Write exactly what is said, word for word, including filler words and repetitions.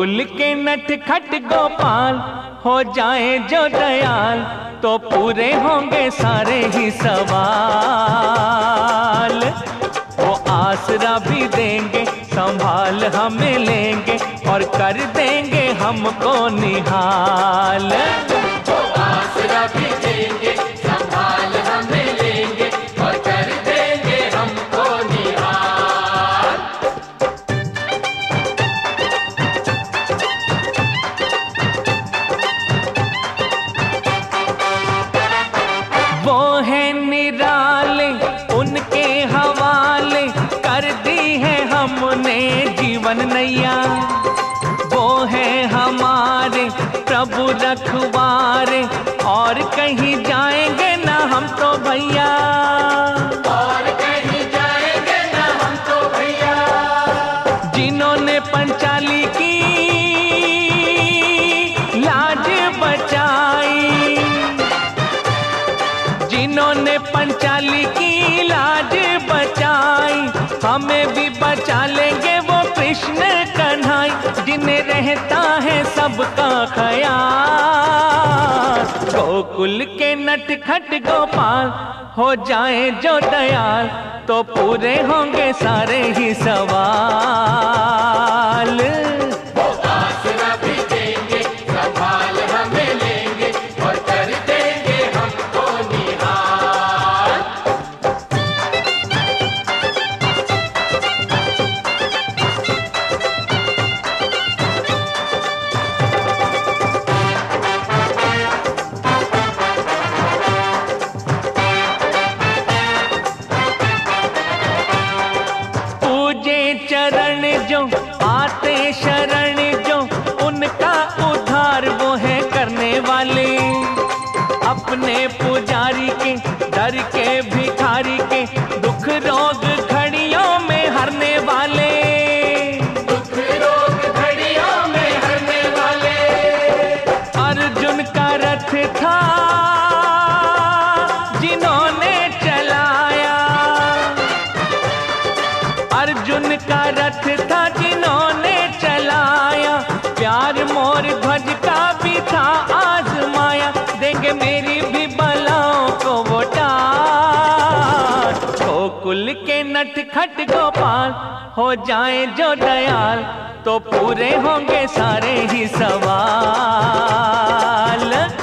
गोकुल के नटखट गोपाल हो जाए जो दयाल तो पूरे होंगे सारे ही सवाल। वो आसरा भी देंगे, संभाल हमें लेंगे और कर देंगे हमको निहाल। वो आसरा भी देंगे, संभाल हमें लेंगे और कर देंगे हमको निहाल। वो है निराले, उनके हवाले कर दी है हमने जीवन नैया। वो है हमारे प्रभु रखवारे और कहीं जाएंगे ना हम तो भैया। और कहीं जाएंगे ना हम तो भैया। जिन्होंने पंचाली की लाज बचाई, जिन्होंने पंचाली की लाज बचाई, हमें भी बचा लेंगे वो कृष्ण कन्हाई। जिन्हें रहता है सबका ख्याल, गोकुल के नटखट गोपाल हो जाए जो दयाल तो पूरे होंगे सारे ही सवाल। वो आसरा भी देंगे, संभाल हमें लेंगे और कर देंगे हमको निहाल। पूजे चरण जो आते शरण जो, उनका उद्धार वो है करने वाले। अपने पुजारी के दर के भिखारी के दुख रोग घड़ियों में हरने वाले। दुख रोग घड़ियों में हरने वाले। अर्जुन का रथ था जिन्होंने चलाया, अर्जुन का रथ था जिन्होंने चलाया। प्यार मोर ध्वज का भी था आजमाया, देंगे मेरी भी बलाओं को वो टाल। गोकुल के नटखट गोपाल हो जाए जो दयाल तो पूरे होंगे सारे ही सवाल।